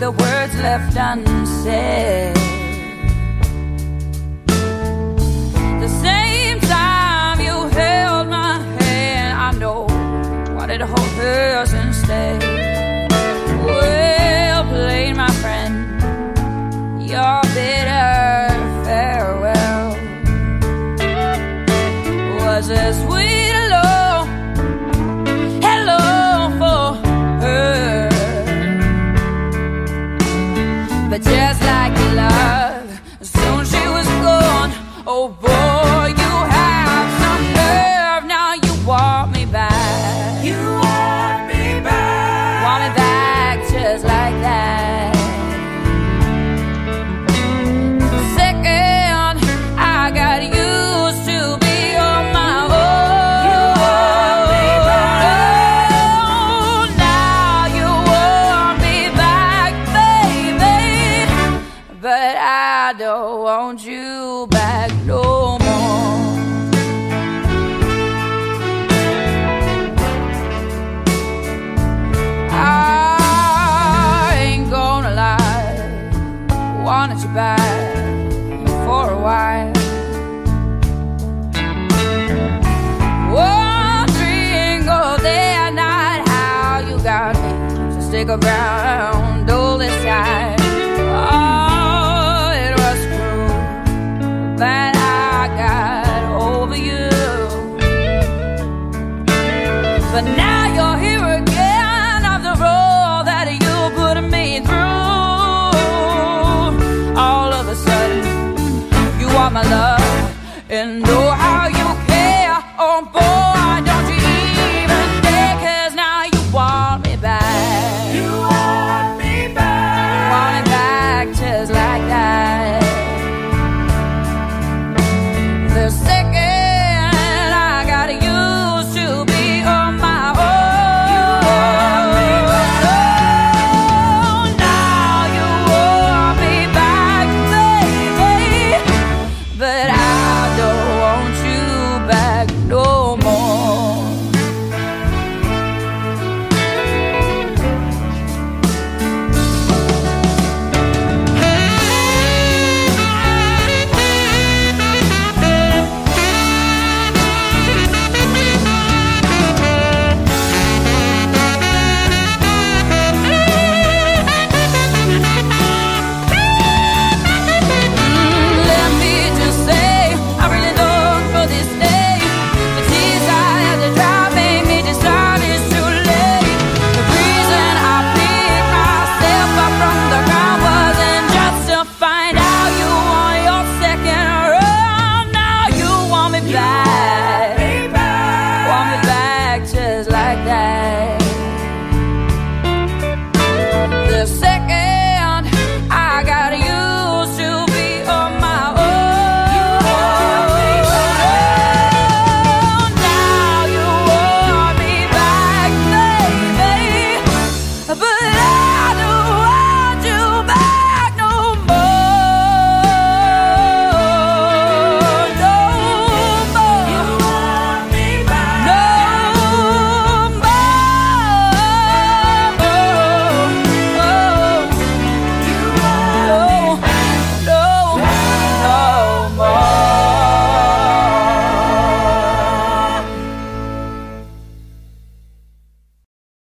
the words left unsaid. The same time you held my hand, I know wanted to hold hers instead. Well played, my friend, your bitter farewell was a sweet hello for her. But just like love, soon she was gone. Oh boy, you have some nerve. Now you want me back. You want me back. Want me back just like that. Second, I got used to be on my own. You want me back. Oh, now you want me back, baby. But I don't want you back no more. I ain't gonna lie, wanted you back for a while. Wondering all day and night how you got me to stick around all this time. Oh, it was cruel that I got over you. But now you're here again after all that you put me through. All of a sudden, you want my love, and oh,